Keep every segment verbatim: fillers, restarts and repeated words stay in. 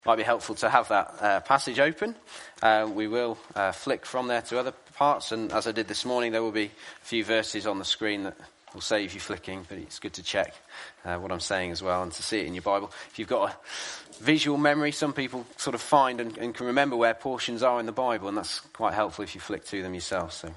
Might be helpful to have that uh, passage open. Uh, we will uh, flick from there to other parts, and as I did this morning, there will be a few verses on the screen that will save you flicking, but it's good to check uh, what I'm saying as well and to see it in your Bible. If you've got a visual memory, some people sort of find and, and can remember where portions are in the Bible, and that's quite helpful if you flick to them yourself. So,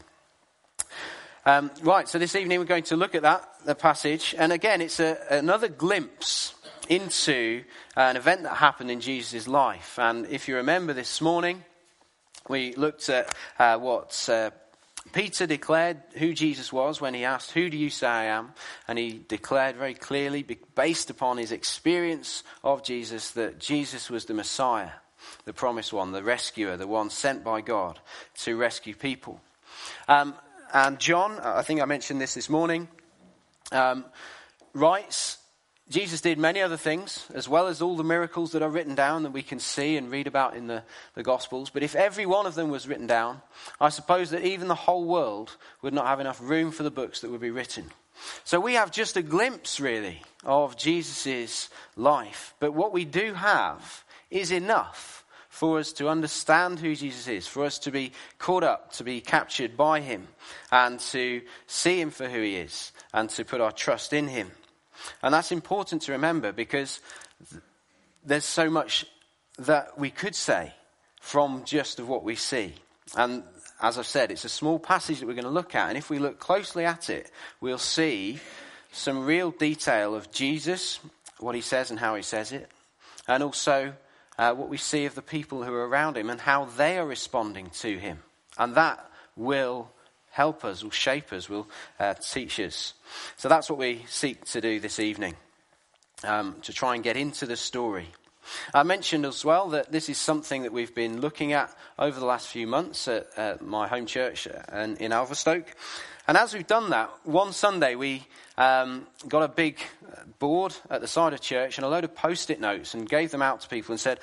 um, right, so this evening we're going to look at that, the passage, and again, it's a, another glimpse into an event that happened in Jesus' life. And if you remember this morning, we looked at uh, what uh, Peter declared who Jesus was when he asked, "Who do you say I am?" And he declared very clearly, based upon his experience of Jesus, that Jesus was the Messiah, the promised one, the rescuer, the one sent by God to rescue people. Um, and John, I think I mentioned this this morning, um, writes, Jesus did many other things, as well as all the miracles that are written down that we can see and read about in the, the Gospels. But if every one of them was written down, I suppose that even the whole world would not have enough room for the books that would be written. So we have just a glimpse, really, of Jesus' life. But what we do have is enough for us to understand who Jesus is, for us to be caught up, to be captured by him, and to see him for who he is, and to put our trust in him. And that's important to remember because th- there's so much that we could say from just of what we see. And as I've said, it's a small passage that we're going to look at. And if we look closely at it, we'll see some real detail of Jesus, what he says and how he says it. And also uh, what we see of the people who are around him and how they are responding to him. And that will help us, will shape us, will uh, teach us. So that's what we seek to do this evening, um, to try and get into the story. I mentioned as well that this is something that we've been looking at over the last few months at, at my home church in, in Alverstoke. And as we've done that, one Sunday we um, got a big board at the side of church and a load of post-it notes and gave them out to people and said,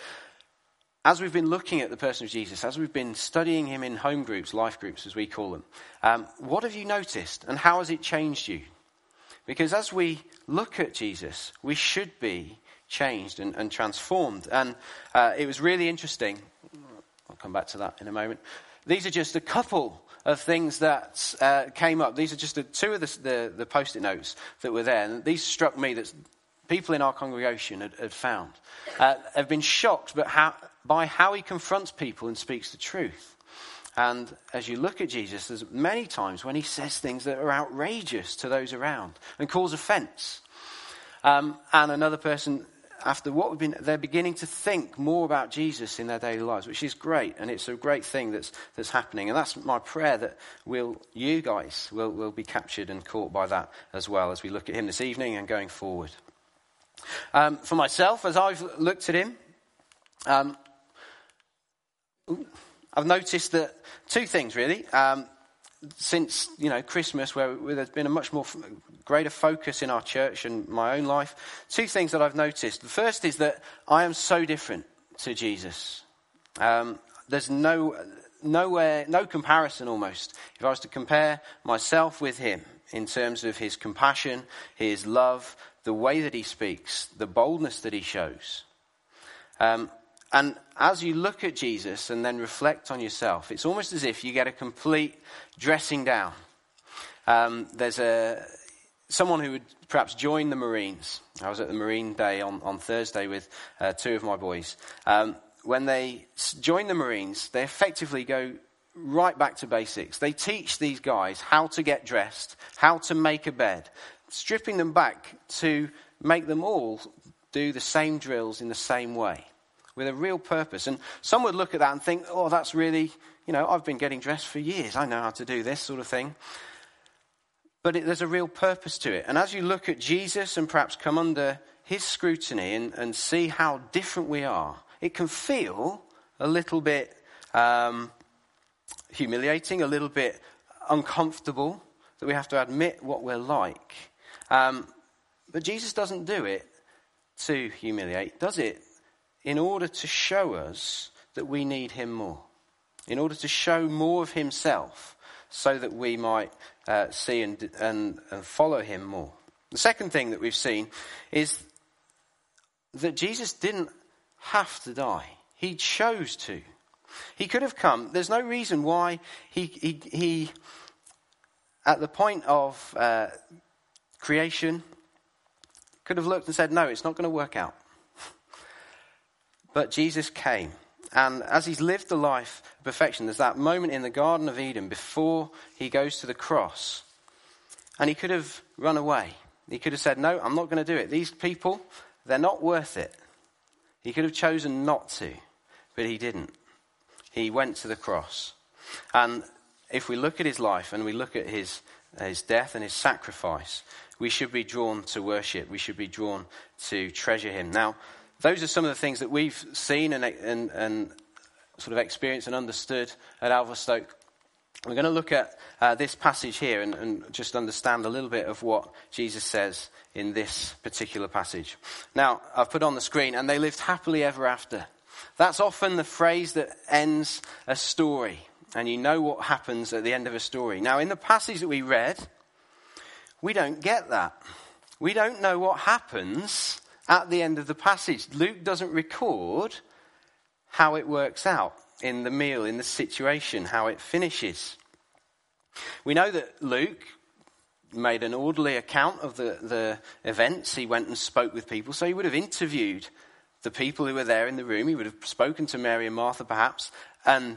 as we've been looking at the person of Jesus, as we've been studying him in home groups, life groups as we call them, um, what have you noticed and how has it changed you? Because as we look at Jesus, we should be changed and, and transformed. And uh, it was really interesting. I'll come back to that in a moment. These are just a couple of things that uh, came up. These are just the, two of the, the, the post-it notes that were there. And these struck me that people in our congregation had, had found. Uh, have been shocked but how, by how he confronts people and speaks the truth. And as you look at Jesus, there's many times when he says things that are outrageous to those around and cause offence. Um, and another person, after what we've been, they're beginning to think more about Jesus in their daily lives, which is great. And it's a great thing that's that's happening. And that's my prayer, that we'll, you guys will, will be captured and caught by that as well as we look at him this evening and going forward. Um, for myself, as I've looked at him, um, I've noticed that two things really. Um, since you know Christmas, where, where there's been a much more f- greater focus in our church and my own life, two things that I've noticed. The first is that I am so different to Jesus. Um, there's no nowhere, no comparison almost. If I was to compare myself with him in terms of his compassion, his love, the way that he speaks, the boldness that he shows. Um, and as you look at Jesus and then reflect on yourself, it's almost as if you get a complete dressing down. Um, there's a someone who would perhaps join the Marines. I was at the Marine Day on, on Thursday with uh, two of my boys. Um, when they join the Marines, they effectively go right back to basics. They teach these guys how to get dressed, how to make a bed, stripping them back to make them all do the same drills in the same way, with a real purpose. And some would look at that and think, oh, that's really, you know, I've been getting dressed for years. I know how to do this sort of thing. But it, there's a real purpose to it. And as you look at Jesus and perhaps come under his scrutiny and, and see how different we are, it can feel a little bit um, humiliating, a little bit uncomfortable, that we have to admit what we're like. Um, but Jesus doesn't do it to humiliate, does it? In order to show us that we need him more. In order to show more of himself so that we might uh, see and, and, and follow him more. The second thing that we've seen is that Jesus didn't have to die. He chose to. He could have come. There's no reason why he, he, he at the point of uh, creation, could have looked and said, no, it's not going to work out. But Jesus came. And as he's lived the life of perfection, there's that moment in the Garden of Eden before he goes to the cross. And he could have run away. He could have said, no, I'm not going to do it. These people, they're not worth it. He could have chosen not to, but he didn't. He went to the cross. And if we look at his life and we look at his, his death and his sacrifice, we should be drawn to worship. We should be drawn to treasure him. Now, those are some of the things that we've seen and, and, and sort of experienced and understood at Alverstoke. We're going to look at uh, this passage here and, and just understand a little bit of what Jesus says in this particular passage. Now, I've put on the screen, and they lived happily ever after. That's often the phrase that ends a story, and you know what happens at the end of a story. Now, in the passage that we read, we don't get that. We don't know what happens at the end of the passage. Luke doesn't record how it works out in the meal, in the situation, how it finishes. We know that Luke made an orderly account of the, the events. He went and spoke with people, so he would have interviewed the people who were there in the room. He would have spoken to Mary and Martha perhaps, and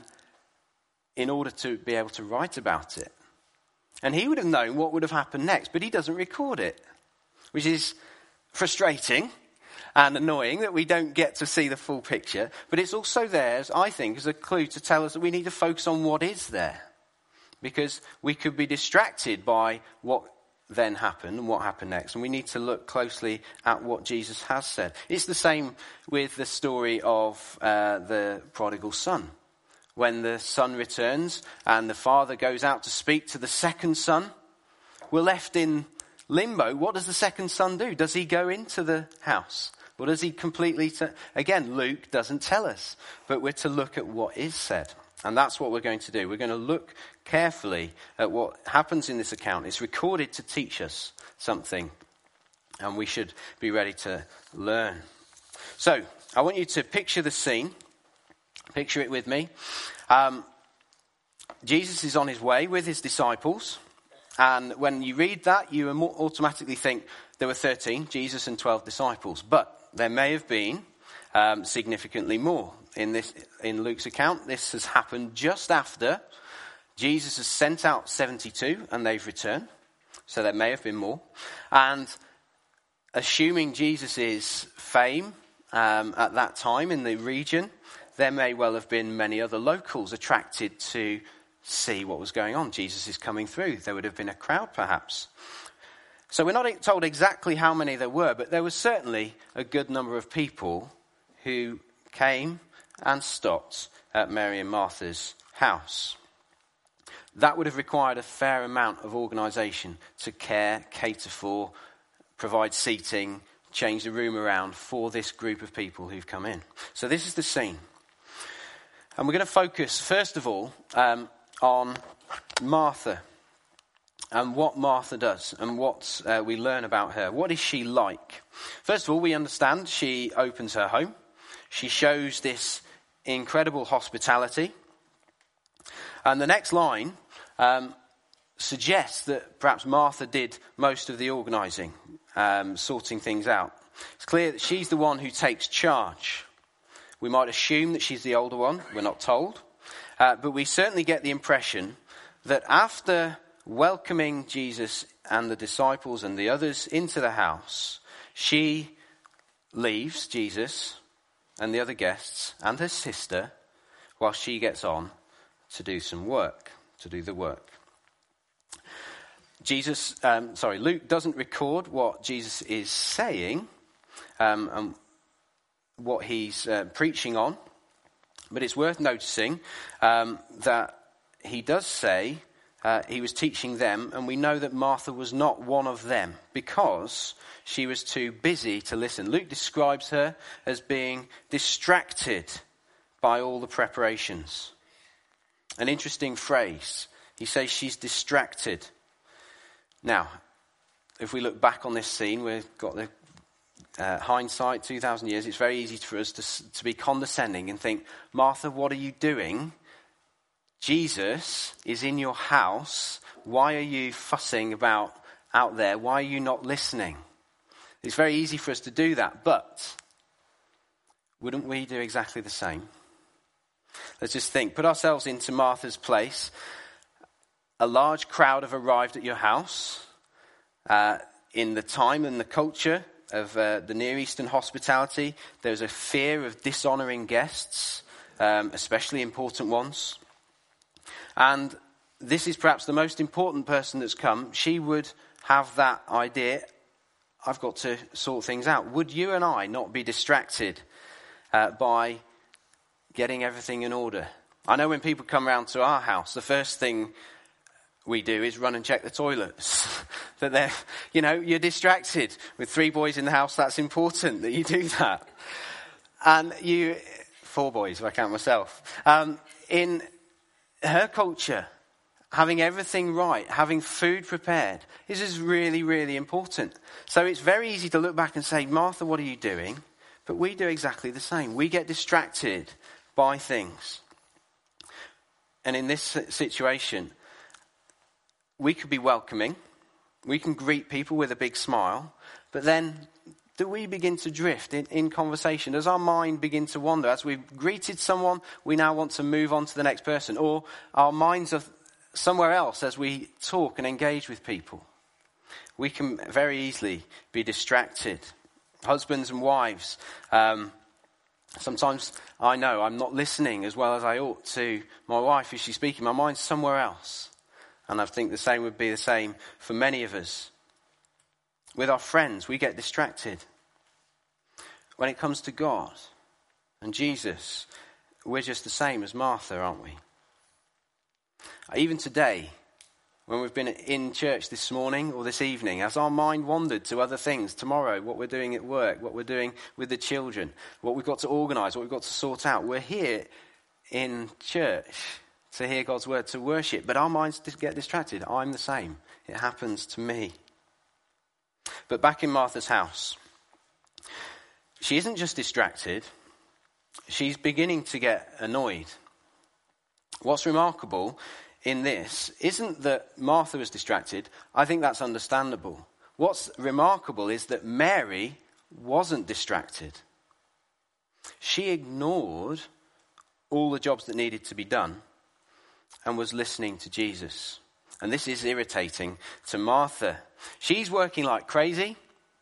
in order to be able to write about it. And he would have known what would have happened next, but he doesn't record it, which is frustrating and annoying that we don't get to see the full picture. But it's also there, I think, as a clue to tell us that we need to focus on what is there. Because we could be distracted by what then happened and what happened next. And we need to look closely at what Jesus has said. It's the same with the story of uh, the prodigal son. When the son returns and the father goes out to speak to the second son, we're left in limbo. What does the second son do? Does he go into the house? Or does he completely... T- Again, Luke doesn't tell us, but we're to look at what is said. And that's what we're going to do. We're going to look carefully at what happens in this account. It's recorded to teach us something, and we should be ready to learn. So, I want you to picture the scene. Picture it with me. Um, Jesus is on his way with his disciples. And when you read that, you automatically think there were thirteen, Jesus and twelve disciples. But there may have been um, significantly more. In this, in Luke's account, this has happened just after Jesus has sent out seventy-two and they've returned. So there may have been more. And assuming Jesus' fame um, at that time in the region, there may well have been many other locals attracted to see what was going on. Jesus is coming through. There would have been a crowd perhaps. So we're not told exactly how many there were, but there was certainly a good number of people who came and stopped at Mary and Martha's house. That would have required a fair amount of organisation to care, cater for, provide seating, change the room around for this group of people who've come in. So this is the scene. And we're going to focus, first of all, um, on Martha and what Martha does and what uh, we learn about her. What is she like? First of all, we understand she opens her home. She shows this incredible hospitality. And the next line um, suggests that perhaps Martha did most of the organising, um, sorting things out. It's clear that she's the one who takes charge. We might assume that she's the older one. We're not told. Uh, but we certainly get the impression that after welcoming Jesus and the disciples and the others into the house, she leaves Jesus and the other guests and her sister while she gets on to do some work, to do the work. Jesus, um, sorry, Luke doesn't record what Jesus is saying um, and what he's uh, preaching on, but it's worth noticing um, that he does say uh, he was teaching them, and we know that Martha was not one of them because she was too busy to listen. Luke describes her as being distracted by all the preparations. An interesting phrase. He says she's distracted. Now, if we look back on this scene, we've got the uh, hindsight, two thousand years, it's very easy for us to, to be condescending and think, Martha, what are you doing? Jesus is in your house. Why are you fussing about out there? Why are you not listening? It's very easy for us to do that, but wouldn't we do exactly the same? Let's just think, put ourselves into Martha's place. A large crowd have arrived at your house. Uh, in the time and the culture of uh, the Near Eastern hospitality, there's a fear of dishonouring guests, um, especially important ones. And this is perhaps the most important person that's come. She would have that idea, I've got to sort things out. Would you and I not be distracted uh, by getting everything in order? I know when people come round to our house, the first thing we do is run and check the toilets. that they're, you know, you're distracted. With three boys in the house, that's important that you do that. And you, four boys, if I count myself. Um, in her culture, having everything right, having food prepared, this is really, really important. So it's very easy to look back and say, Martha, what are you doing? But we do exactly the same. We get distracted by things. And in this situation, we could be welcoming. We can greet people with a big smile. But then do we begin to drift in, in conversation? Does our mind begin to wander? As we've greeted someone, we now want to move on to the next person. Or our minds are somewhere else as we talk and engage with people. We can very easily be distracted. Husbands and wives, um, sometimes I know I'm not listening as well as I ought to my wife if she's speaking. My mind's somewhere else. And I think the same would be the same for many of us. With our friends, we get distracted. When it comes to God and Jesus, we're just the same as Martha, aren't we? Even today, when we've been in church this morning or this evening, as our mind wandered to other things, tomorrow, what we're doing at work, what we're doing with the children, what we've got to organise, what we've got to sort out, we're here in church to hear God's word, to worship, but our minds get distracted. I'm the same. It happens to me. But back in Martha's house, she isn't just distracted, she's beginning to get annoyed. What's remarkable in this isn't that Martha was distracted. I think that's understandable. What's remarkable is that Mary wasn't distracted. She ignored all the jobs that needed to be done and was listening to Jesus. And this is irritating to Martha. She's working like crazy.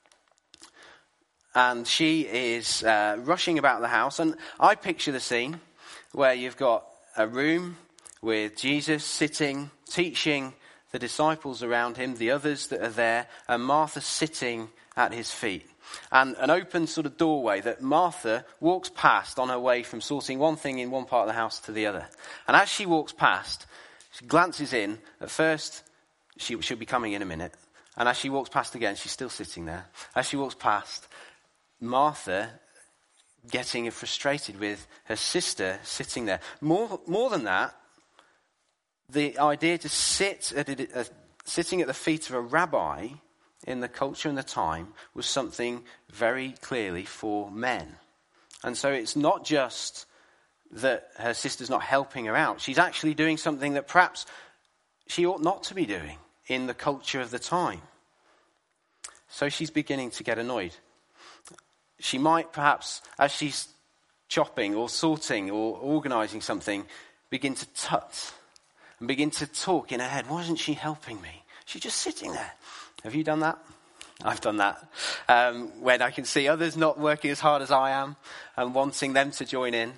And she is uh, rushing about the house. And I picture the scene where you've got a room with Jesus sitting, teaching the disciples around him, the others that are there, and Martha sitting at his feet. And an open sort of doorway that Martha walks past on her way from sorting one thing in one part of the house to the other. And as she walks past, she glances in. At first, she, she'll be coming in a minute. And as she walks past again, she's still sitting there. As she walks past, Martha getting frustrated with her sister sitting there. More, more than that, the idea to sit at a, a, sitting at the feet of a rabbi in the culture and the time was something very clearly for men. And so it's not just that her sister's not helping her out. She's actually doing something that perhaps she ought not to be doing in the culture of the time. So she's beginning to get annoyed. She might perhaps, as she's chopping or sorting or organising something, begin to tut and begin to talk in her head. Why isn't she helping me? She's just sitting there. Have you done that? I've done that. Um, when I can see others not working as hard as I am and wanting them to join in.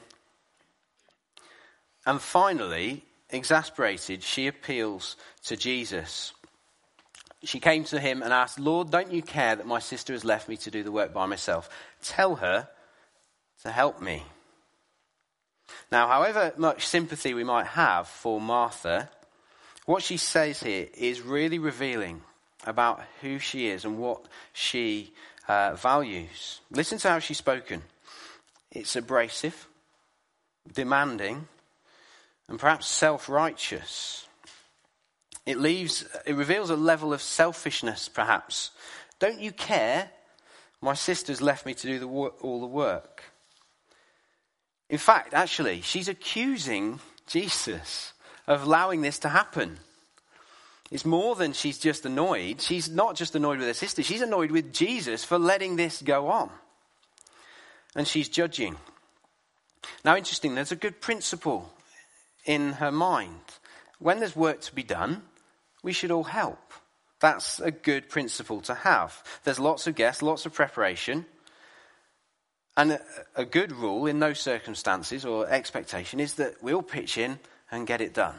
And finally, exasperated, she appeals to Jesus. She came to him and asked, Lord, don't you care that my sister has left me to do the work by myself? Tell her to help me. Now, however much sympathy we might have for Martha, what she says here is really revealing about who she is and what she uh, values. Listen to how she's spoken. It's abrasive, demanding, and perhaps self-righteous. It leaves, it reveals a level of selfishness, perhaps. Don't you care? My sister's left me to do the wo- all the work. In fact, actually, she's accusing Jesus of allowing this to happen. It's more than she's just annoyed. She's not just annoyed with her sister. She's annoyed with Jesus for letting this go on. And she's judging. Now, interesting, there's a good principle in her mind. When there's work to be done, we should all help. That's a good principle to have. There's lots of guests, lots of preparation. And a, a good rule in those circumstances or expectation is that we all pitch in and get it done.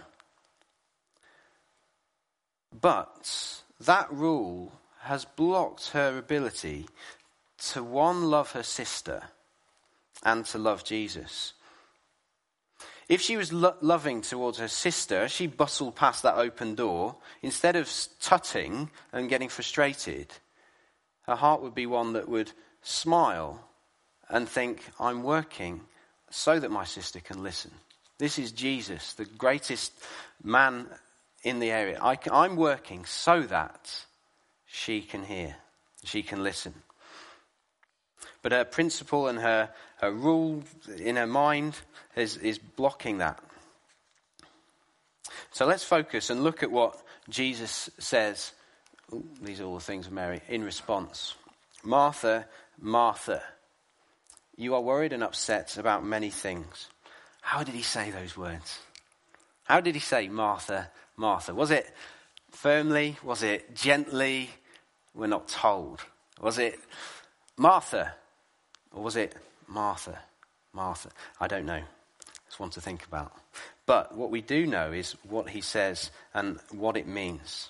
But that rule has blocked her ability to, one, love her sister and to love Jesus. If she was lo- loving towards her sister, as she bustled past that open door, instead of tutting and getting frustrated, her heart would be one that would smile and think, I'm working so that my sister can listen. This is Jesus, the greatest man in the area. I can, I'm working so that she can hear, she can listen. But her principle and her, her rule in her mind is, is blocking that. So let's focus and look at what Jesus says. Ooh, these are all the things of Mary in response. Martha, Martha, you are worried and upset about many things. How did he say those words? How did he say Martha, Martha? Was it firmly? Was it gently? We're not told. Was it Martha? Or was it Martha? Martha. I don't know. It's one to think about. But what we do know is what he says and what it means.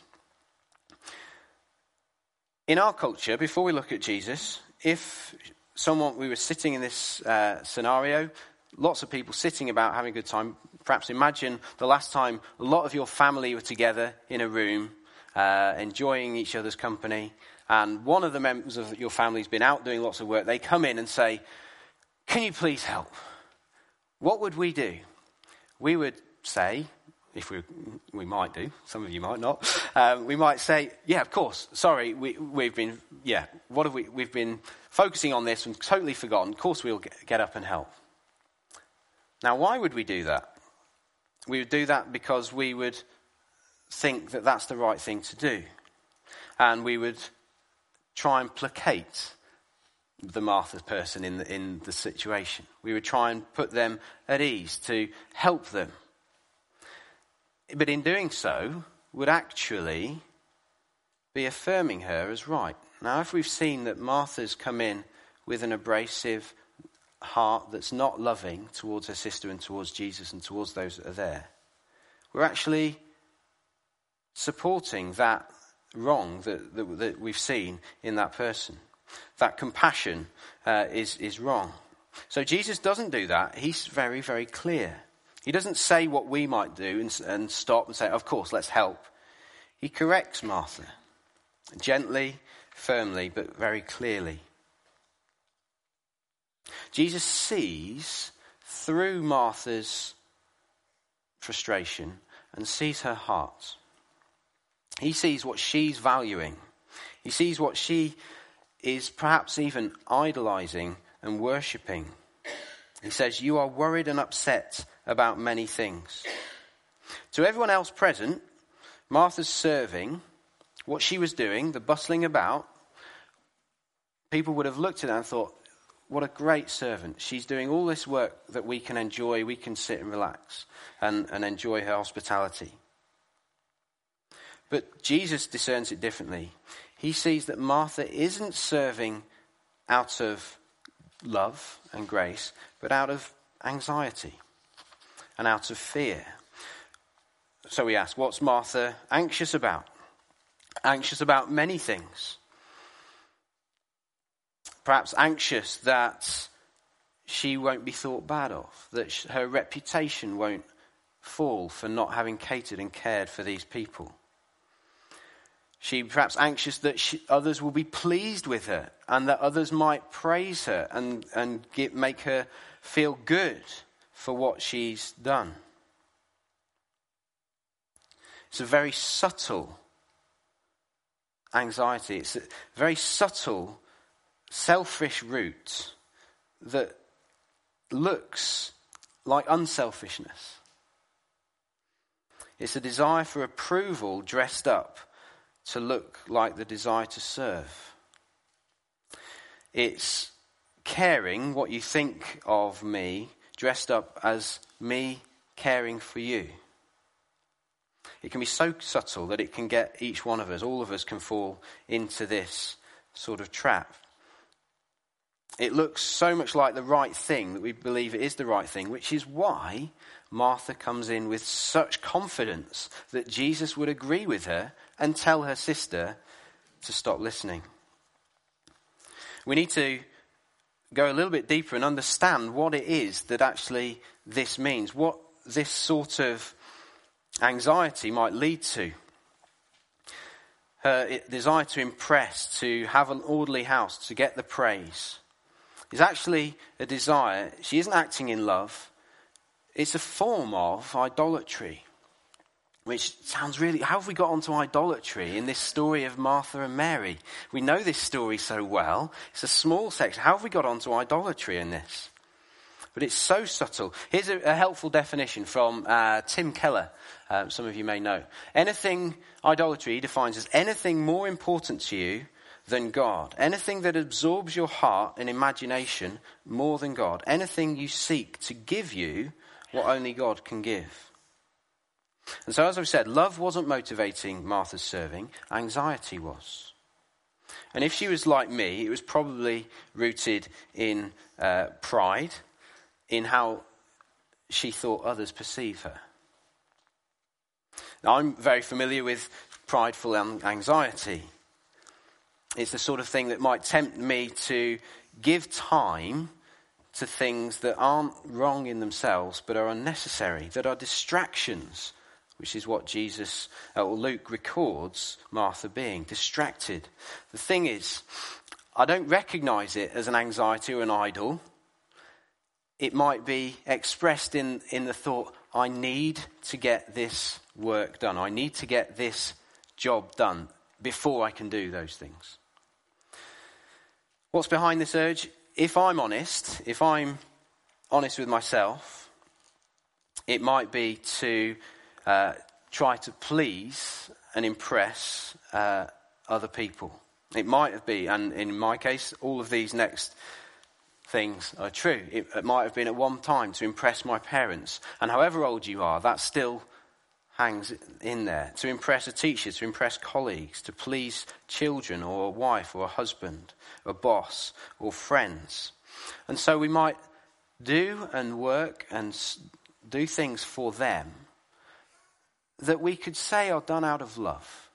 In our culture, before we look at Jesus, if someone, we were sitting in this uh, scenario, lots of people sitting about having a good time. Perhaps imagine the last time a lot of your family were together in a room, uh, enjoying each other's company, and one of the members of your family's been out doing lots of work. They come in and say, can you please help? What would we do? We would say, if we we might do, some of you might not, um, we might say, yeah, of course, sorry, we, we've been, yeah, what have we, we've been focusing on this and totally forgotten. Of course we'll get, get up and help. Now, why would we do that? We would do that because we would think that that's the right thing to do. And we would try and placate the Martha person in the, in the situation. We would try and put them at ease to help them. But in doing so, would actually be affirming her as right. Now, if we've seen that Martha's come in with an abrasive heart that's not loving towards her sister and towards Jesus and towards those that are there, we're actually supporting that wrong that, that, that we've seen in that person. That compassion uh, is, is wrong. So Jesus doesn't do that. He's very, very clear. He doesn't say what we might do and, and stop and say, of course, let's help. He corrects Martha gently, firmly, but very clearly. Jesus sees through Martha's frustration and sees her heart. He sees what she's valuing. He sees what she is perhaps even idolizing and worshipping. He says, you are worried and upset about many things. To everyone else present, Martha's serving, what she was doing, the bustling about, people would have looked at her and thought, what a great servant. She's doing all this work that we can enjoy, we can sit and relax and, and enjoy her hospitality. But Jesus discerns it differently. He sees that Martha isn't serving out of love and grace, but out of anxiety and out of fear. So we ask, what's Martha anxious about? Anxious about many things. Perhaps anxious that she won't be thought bad of, that her reputation won't fall for not having catered and cared for these people. She perhaps anxious that she, others will be pleased with her and that others might praise her and, and get, make her feel good for what she's done. It's a very subtle anxiety. It's a very subtle selfish root that looks like unselfishness. It's a desire for approval dressed up to look like the desire to serve. It's caring what you think of me dressed up as me caring for you. It can be so subtle that it can get each one of us, all of us can fall into this sort of trap. It looks so much like the right thing that we believe it is the right thing, which is why Martha comes in with such confidence that Jesus would agree with her and tell her sister to stop listening. We need to go a little bit deeper and understand what it is that actually this means, what this sort of anxiety might lead to. Her desire to impress, to have an orderly house, to get the praise, is actually a desire. She isn't acting in love. It's a form of idolatry, which sounds really... How have we got onto idolatry in this story of Martha and Mary? We know this story so well. It's a small section. How have we got onto idolatry in this? But it's so subtle. Here's a, a helpful definition from uh, Tim Keller. Um, some of you may know. Anything, idolatry he defines as anything more important to you than God. Anything that absorbs your heart and imagination more than God. Anything you seek to give you what only God can give. And so as I've said, love wasn't motivating Martha's serving, anxiety was. And if she was like me, it was probably rooted in uh, pride, in how she thought others perceive her. Now, I'm very familiar with prideful anxiety. It's the sort of thing that might tempt me to give time to things that aren't wrong in themselves, but are unnecessary, that are distractions, which is what Jesus, or Luke records Martha being, distracted. The thing is, I don't recognize it as an anxiety or an idol. It might be expressed in, in the thought, I need to get this work done. I need to get this job done before I can do those things. What's behind this urge? If I'm honest, if I'm honest with myself, it might be to uh, try to please and impress uh, other people. It might be, and in my case, all of these next things are true. It, it might have been at one time to impress my parents. And however old you are, that still hangs in there. To impress a teacher, to impress colleagues, to please children or a wife or a husband, a boss or friends. And so we might do and work and do things for them that we could say are done out of love.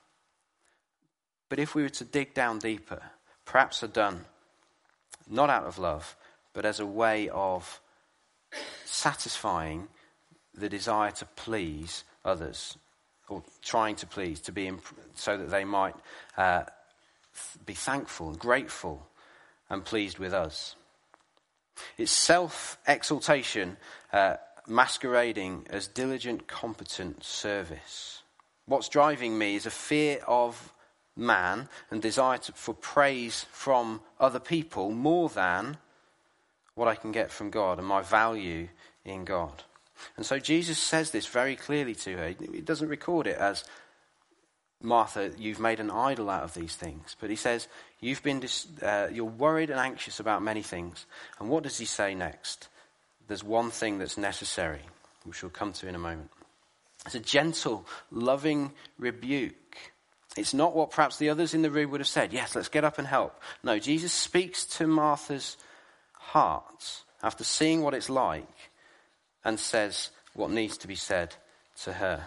But if we were to dig down deeper, perhaps are done not out of love, but as a way of satisfying the desire to please others, or trying to please, to be imp- so that they might uh, be thankful and grateful and pleased with us. It's self-exaltation uh, masquerading as diligent, competent service. What's driving me is a fear of man and desire to, for praise from other people more than what I can get from God and my value in God. And so Jesus says this very clearly to her. He doesn't record it as, Martha, you've made an idol out of these things. But he says, you've been dis- uh, you're worried and anxious about many things. And what does he say next? There's one thing that's necessary, which we'll come to in a moment. It's a gentle, loving rebuke. It's not what perhaps the others in the room would have said. Yes, let's get up and help. No, Jesus speaks to Martha's heart after seeing what it's like and says what needs to be said to her.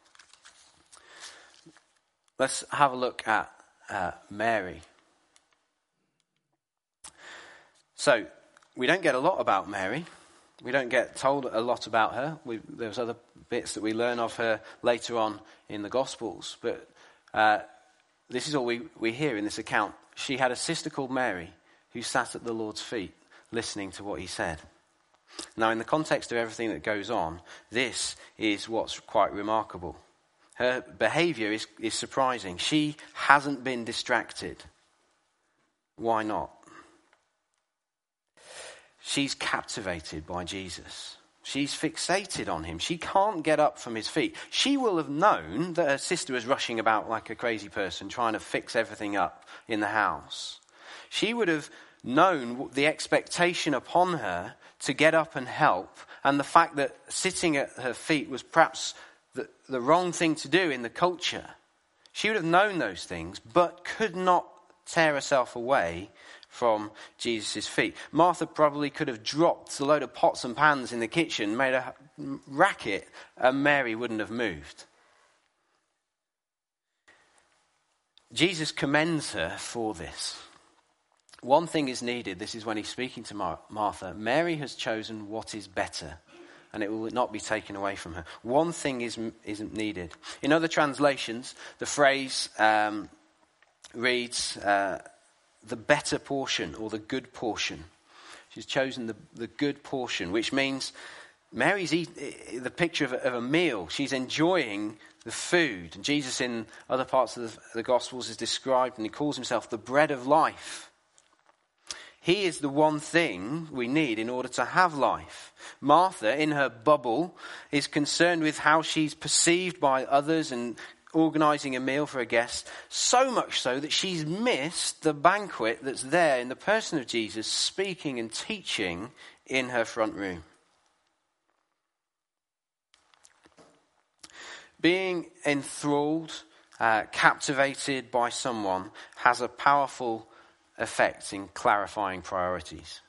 Let's have a look at uh, Mary. So, we don't get a lot about Mary. We don't get told a lot about her. We, there's other bits that we learn of her later on in the Gospels. But uh, this is all we, we hear in this account. She had a sister called Mary who sat at the Lord's feet listening to what he said. Now, in the context of everything that goes on, this is what's quite remarkable. Her behaviour is, is surprising. She hasn't been distracted. Why not? she's captivated by Jesus. She's fixated on him. She can't get up from his feet. She will have known that her sister was rushing about like a crazy person trying to fix everything up in the house. She would have known the expectation upon her to get up and help, and the fact that sitting at her feet was perhaps the, the wrong thing to do in the culture. She would have known those things, but could not tear herself away from Jesus' feet. Martha probably could have dropped a load of pots and pans in the kitchen, made a racket, and Mary wouldn't have moved. Jesus commends her for this. One thing is needed. This is when he's speaking to Mar- Martha. Mary has chosen what is better, and it will not be taken away from her. One thing is, isn't needed. In other translations, the phrase um, reads, uh, the better portion, or the good portion. She's chosen the, the good portion, which means Mary's eat, the picture of a, of a meal. She's enjoying the food. And Jesus in other parts of the, the Gospels is described, and he calls himself the bread of life. He is the one thing we need in order to have life. Martha, in her bubble, is concerned with how she's perceived by others and organising a meal for a guest, so much so that she's missed the banquet that's there in the person of Jesus, speaking and teaching in her front room. Being enthralled, uh, captivated by someone has a powerful effect in clarifying priorities.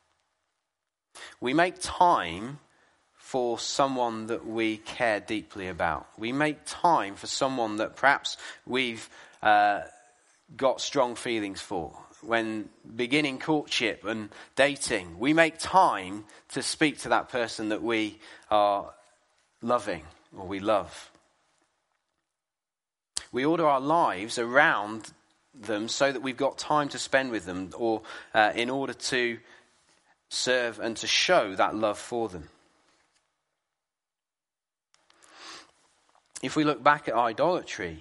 We make time for someone that we care deeply about. We make time for someone that perhaps we've uh, got strong feelings for. When beginning courtship and dating, we make time to speak to that person that we are loving or we love. We order our lives around them so that we've got time to spend with them, or uh, in order to serve and to show that love for them. If we look back at idolatry,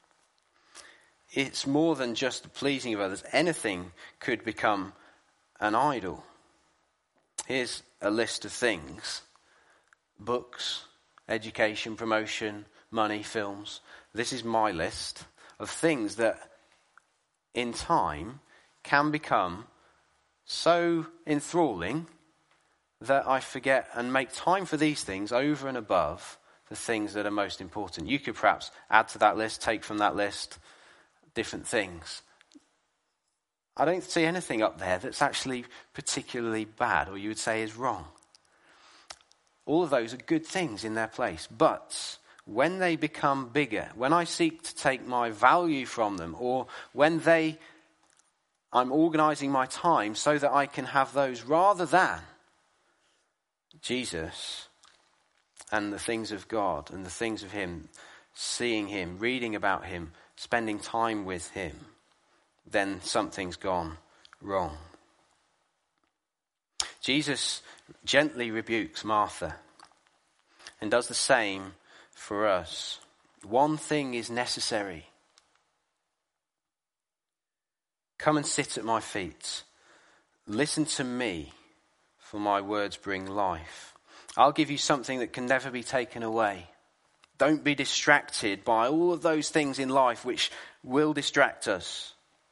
it's more than just the pleasing of others. Anything could become an idol. Here's a list of things: books, education, promotion, money, films. This is my list of things that in time can become so enthralling that I forget and make time for these things over and above the things that are most important. You could perhaps add to that list, take from that list different things. I don't see anything up there that's actually particularly bad, or you would say is wrong. All of those are good things in their place, but when they become bigger, when I seek to take my value from them, or when they, I'm organising my time so that I can have those rather than Jesus and the things of God and the things of him, seeing him, reading about him, spending time with him, then something's gone wrong. Jesus gently rebukes Martha and does the same for us. One thing is necessary. Come and sit at my feet. Listen to me, for my words bring life. I'll give you something that can never be taken away. Don't be distracted by all of those things in life which will distract us.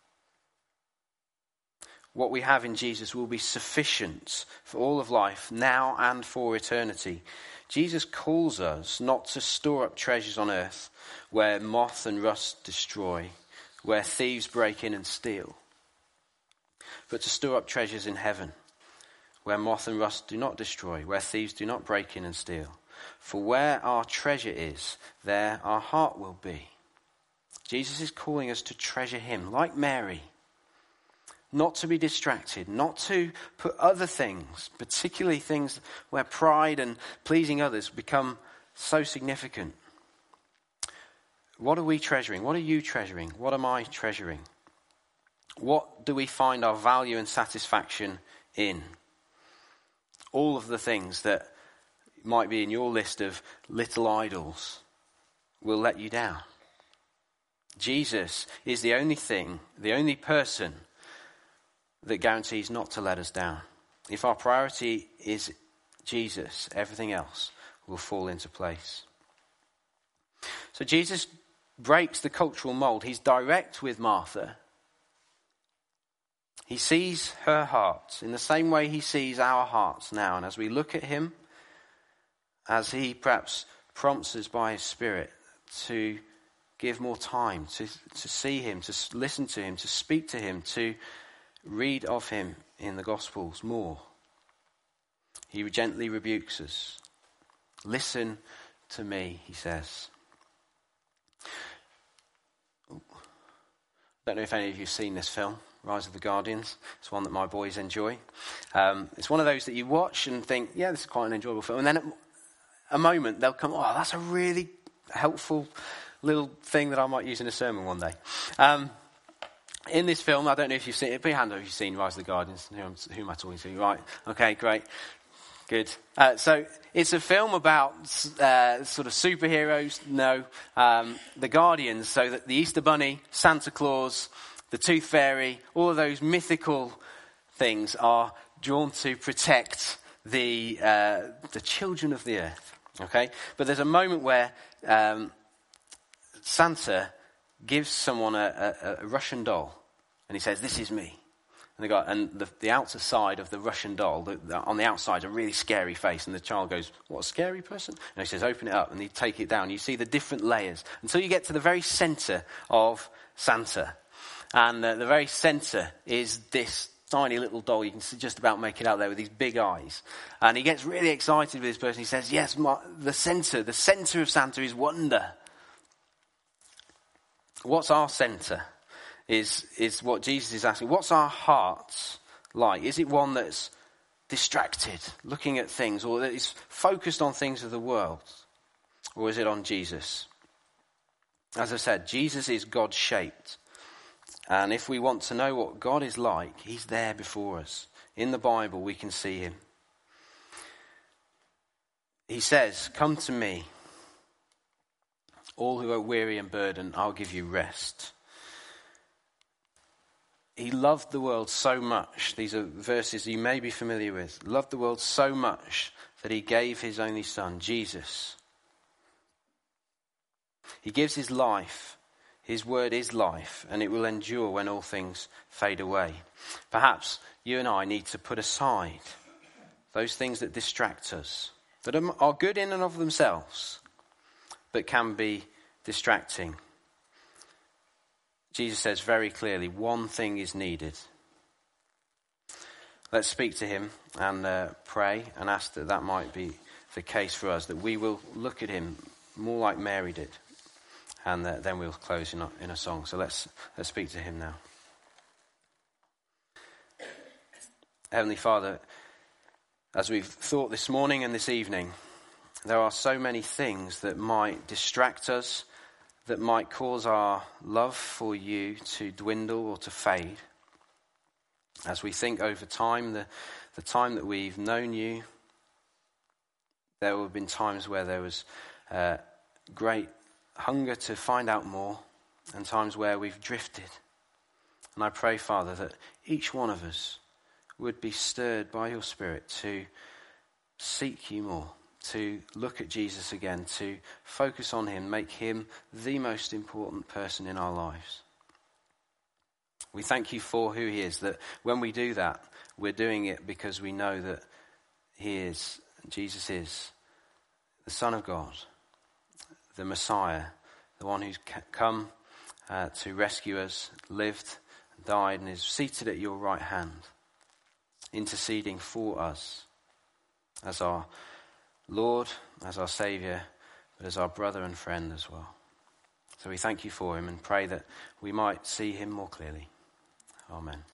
What we have in Jesus will be sufficient for all of life, now and for eternity. Jesus calls us not to store up treasures on earth where moth and rust destroy, where thieves break in and steal, but to store up treasures in heaven where moth and rust do not destroy, where thieves do not break in and steal. For where our treasure is, there our heart will be. Jesus is calling us to treasure him, like Mary. Not to be distracted, not to put other things, particularly things where pride and pleasing others become so significant. What are we treasuring? What are you treasuring? What am I treasuring? What do we find our value and satisfaction in? All of the things that might be in your list of little idols will let you down. Jesus is the only thing, the only person that guarantees not to let us down. If our priority is Jesus, everything else will fall into place. So Jesus breaks the cultural mold. He's direct with Martha. He sees her heart in the same way he sees our hearts now. And as we look at him, as he perhaps prompts us by his Spirit to give more time, to, to see him, to listen to him, to speak to him, to read of him in the Gospels more, he gently rebukes us. Listen to me, he says. I don't know if any of you have seen this film, Rise of the Guardians. It's one that my boys enjoy. Um, it's one of those that you watch and think, yeah, this is quite an enjoyable film. And then at a moment they'll come, oh, that's a really helpful little thing that I might use in a sermon one day. Um, in this film, I don't know if you've seen it. Put your hand up if you've seen Rise of the Guardians. Who am, who am I talking to? Right. Okay, great. Good. Uh, so it's a film about uh, sort of superheroes. No. Um, the Guardians. So that the Easter Bunny, Santa Claus, the Tooth Fairy, all of those mythical things are drawn to protect the uh, the children of the earth. Okay. But there's a moment where um, Santa gives someone a, a, a Russian doll, and he says, "This is me." And, they got, and the, the outer side of the Russian doll, the, the, on the outside, a really scary face. And the child goes, "What, a scary person?" And he says, "Open it up." And you take it down. You see the different layers until you get to the very center of Santa. And uh, the very center is this tiny little doll. You can see just about make it out there with these big eyes. And he gets really excited with this person. He says, "Yes, my, the center, the center of Santa is wonder." What's our center? Is is what Jesus is asking. What's our hearts like? Is it one that's distracted, looking at things, or that is focused on things of the world? Or is it on Jesus? As I said, Jesus is God-shaped. And if we want to know what God is like, he's there before us. In the Bible, we can see him. He says, "Come to me, all who are weary and burdened, I'll give you rest." He loved the world so much, these are verses you may be familiar with, loved the world so much that he gave his only son, Jesus. He gives his life. His word is life, and it will endure when all things fade away. Perhaps you and I need to put aside those things that distract us, that are good in and of themselves, but can be distracting. Jesus says very clearly, one thing is needed. Let's speak to him and uh, pray and ask that that might be the case for us, that we will look at him more like Mary did. And uh, then we'll close in a, in a song. So let's let's speak to him now. Heavenly Father, as we've thought this morning and this evening, there are so many things that might distract us, that might cause our love for you to dwindle or to fade. As we think over time, the, the time that we've known you, there have been times where there was uh, great hunger to find out more, and times where we've drifted. And I pray, Father, that each one of us would be stirred by your Spirit to seek you more, to look at Jesus again, to focus on him, make him the most important person in our lives. We thank you for who he is, that when we do that, we're doing it because we know that he is, Jesus is, the Son of God, the Messiah, the one who's come uh, to rescue us, lived, died, and is seated at your right hand, interceding for us as our Lord, as our Saviour, but as our brother and friend as well. So we thank you for him and pray that we might see him more clearly. Amen.